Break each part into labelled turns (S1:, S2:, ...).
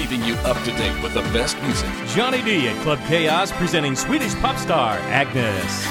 S1: keeping you up to date with the best music.
S2: Johnny D at Club Chaos presenting Swedish pop star Agnes.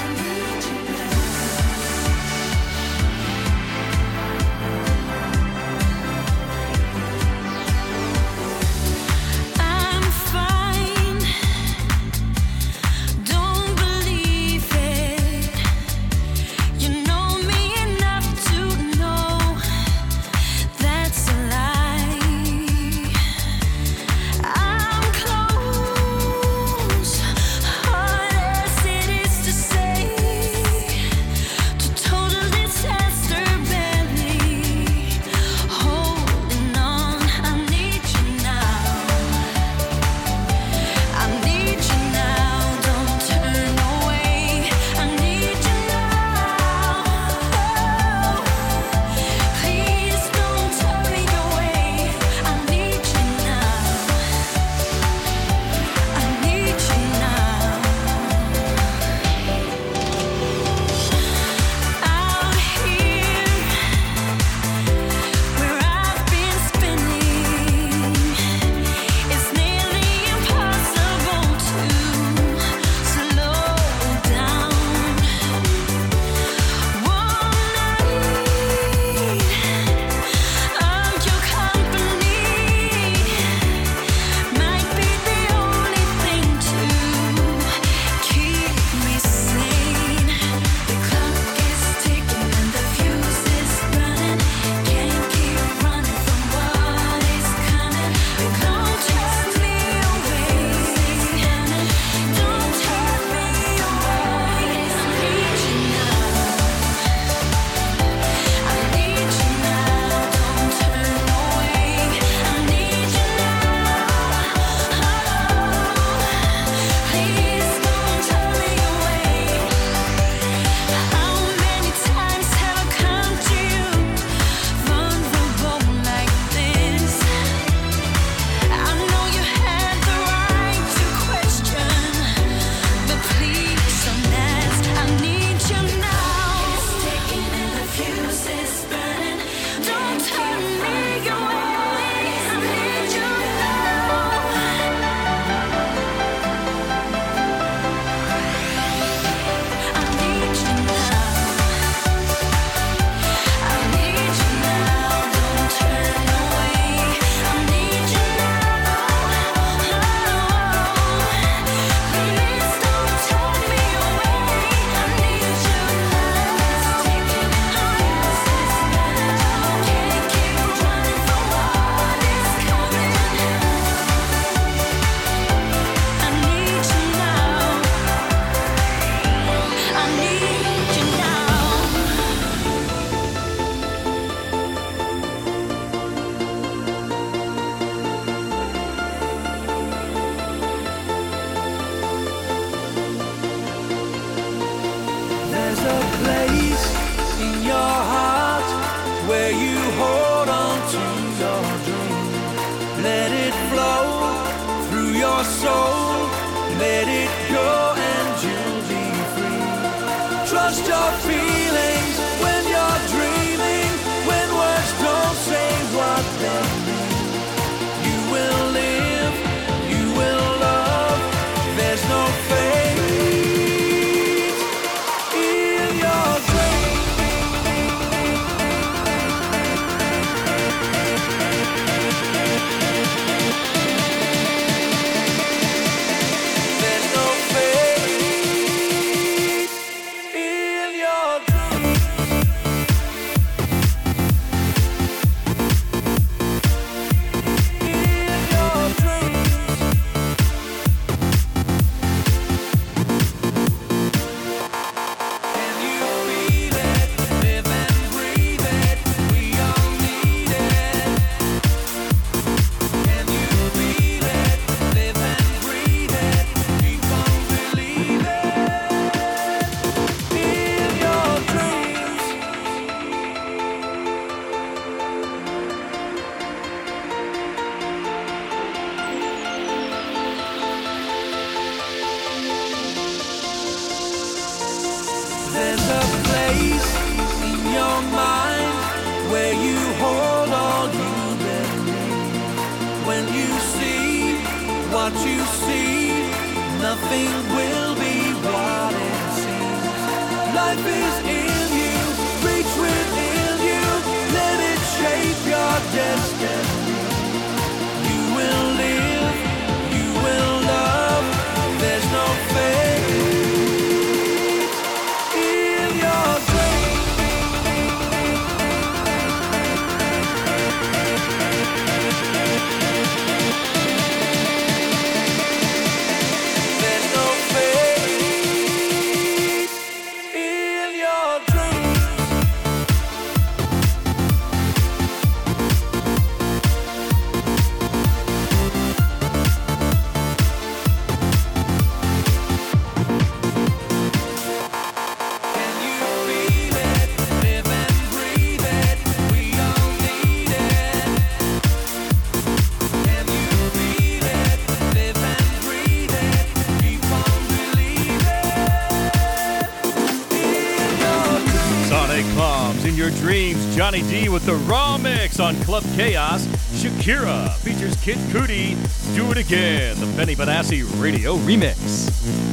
S3: where you hold all you believe. When you see what you see. Nothing will be what it seems. Life is in you, reach within you. Let it shape your destiny. You will live, you will love. There's no fate in your dreams. There's no fate in your dreams. Can you feel it? Live and breathe it. We all need it. Can you feel it? Live and breathe it. Keep on believing in your dreams.
S2: Sonic Bombs in your dreams. Johnny D with the raw mix on Club Chaos. Shakira features Kid Cudi. Do It Again, the Benny Benassi radio remix.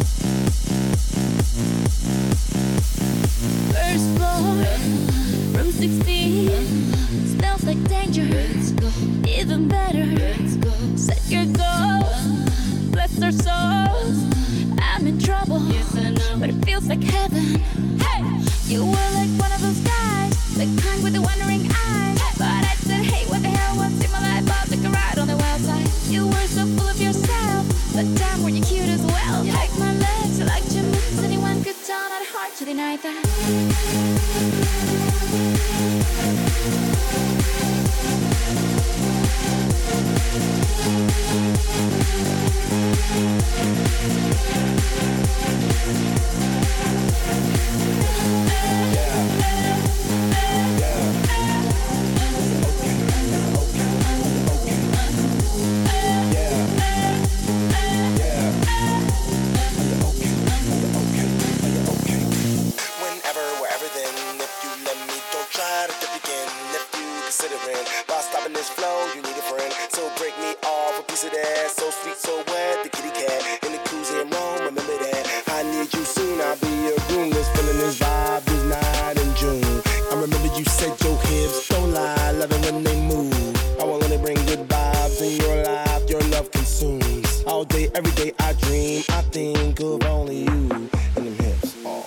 S4: First floor, room 16. Smells like danger. Even better. Set your goals. Bless our souls. I'm in trouble, but it feels like heaven. Hey, you were like one of those guys, the kind with the wondering eyes. But I said, hey, what the hell? What's in my life? I'll take a ride on the wild side. You were so full of yourself, but damn, were you cute as well. You like my legs, you liked your moves. Anyone could tell, not hard to deny that.
S5: Whenever, wherever, then if you let me, don't try to dip again. If you considering while stopping this flow, you need a friend. So break me off a piece of that. So sweet, so wet, the kitty cat in the koozie in Rome. Remember that I need you soon. I'll be your room. This feeling this vibe this night in June. I remember you said your hips don't lie, loving when they move. I will only bring good vibes in your life. Your love consumes all day, every day. I dream, I think of only you and them hips. Oh.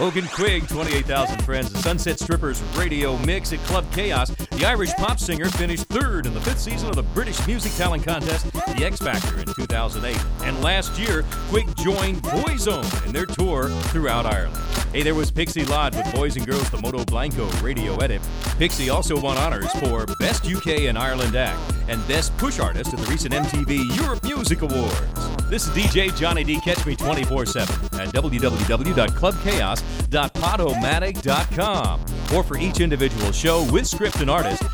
S2: Hogan Quigg, 28,000 Friends, the Sunset Strippers radio mix at Club Chaos. The Irish pop singer finished third in the 5th season of the British Music Talent Contest, The X Factor, in 2008. And last year, Quigg joined Boyzone in their tour throughout Ireland. Hey, there was Pixie Lott with Boys and Girls, the Moto Blanco radio edit. Pixie also won honors for Best UK and Ireland Act and Best Push Artist at the recent MTV Europe Music Awards. This is DJ Johnny D. Catch me 24/7 at www.clubchaos.podomatic.com, or for each individual show with script and artist,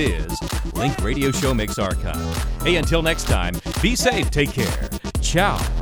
S2: www.clubchaos.biz. Link Radio Show Mix Archive. Hey, until next time, be safe, take care. Ciao.